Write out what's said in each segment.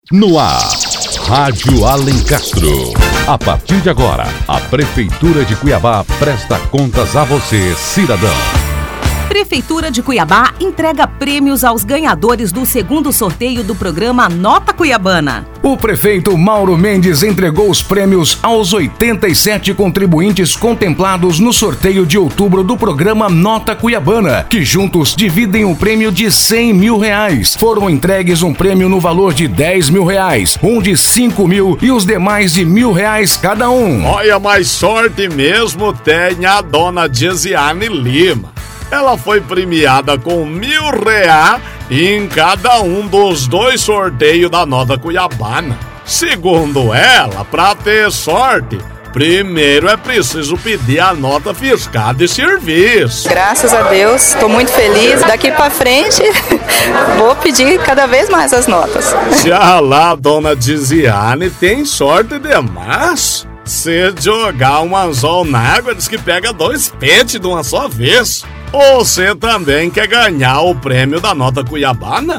No ar, Rádio Alencastro. A partir de agora, a Prefeitura de Cuiabá presta contas a você, cidadão. Prefeitura de Cuiabá entrega prêmios aos ganhadores do segundo sorteio do programa Nota Cuiabana. O prefeito Mauro Mendes entregou os prêmios aos 87 contribuintes contemplados no sorteio de outubro do programa Nota Cuiabana, que juntos dividem o prêmio de R$100 mil. Foram entregues um prêmio no valor de R$10 mil, um de R$5 mil e os demais de R$1.000 cada um. Olha, mais sorte mesmo tem a dona Gesiane Lima. Ela foi premiada com R$1.000 em cada um dos 2 sorteios da Nota Cuiabana. Segundo ela, para ter sorte, primeiro é preciso pedir a nota fiscal de serviço. Graças a Deus, estou muito feliz. Daqui para frente, vou pedir cada vez mais as notas. Já lá, dona Gesiane tem sorte demais. Se jogar um anzol na água, diz que pega 2 peixes de uma só vez. Você também quer ganhar o prêmio da Nota Cuiabana?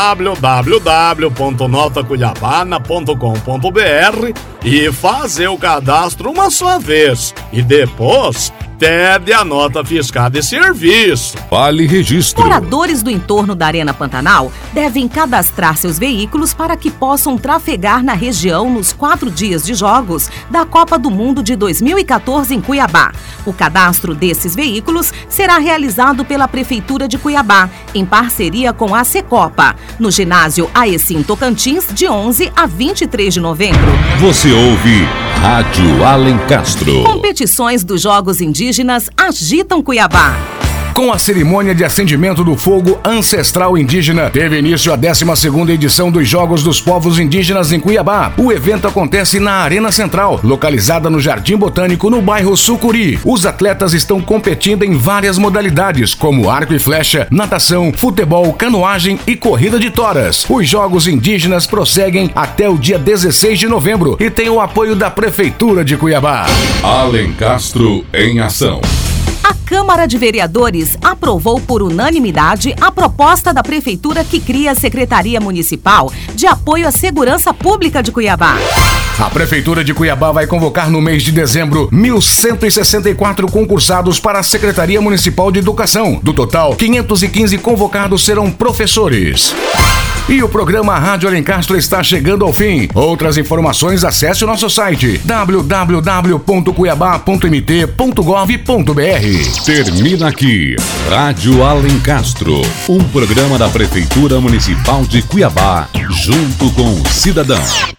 www.notacuiabana.com.br e fazer o cadastro uma só vez. E depois pede a nota fiscal de serviço. Vale registro. Moradores do entorno da Arena Pantanal devem cadastrar seus veículos para que possam trafegar na região nos 4 dias de jogos da Copa do Mundo de 2014 em Cuiabá. O cadastro desses veículos será realizado pela Prefeitura de Cuiabá, em parceria com a Secopa, no ginásio Aecim Tocantins, de 11 a 23 de novembro. Você ouve Rádio Alencastro. Competições dos Jogos Indígenas agitam Cuiabá. Com a cerimônia de acendimento do fogo ancestral indígena, teve início a 12ª edição dos Jogos dos Povos Indígenas em Cuiabá. O evento acontece na Arena Central, localizada no Jardim Botânico, no bairro Sucuri. Os atletas estão competindo em várias modalidades, como arco e flecha, natação, futebol, canoagem e corrida de toras. Os Jogos Indígenas prosseguem até o dia 16 de novembro e tem o apoio da Prefeitura de Cuiabá. Alencastro em ação. A Câmara de Vereadores aprovou por unanimidade a proposta da Prefeitura que cria a Secretaria Municipal de Apoio à Segurança Pública de Cuiabá. A Prefeitura de Cuiabá vai convocar no mês de dezembro 1.164 concursados para a Secretaria Municipal de Educação. Do total, 515 convocados serão professores. E o programa Rádio Alencastro está chegando ao fim. Outras informações, acesse o nosso site www.cuiabá.mt.gov.br. Termina aqui Rádio Alencastro, um programa da Prefeitura Municipal de Cuiabá, junto com o cidadão.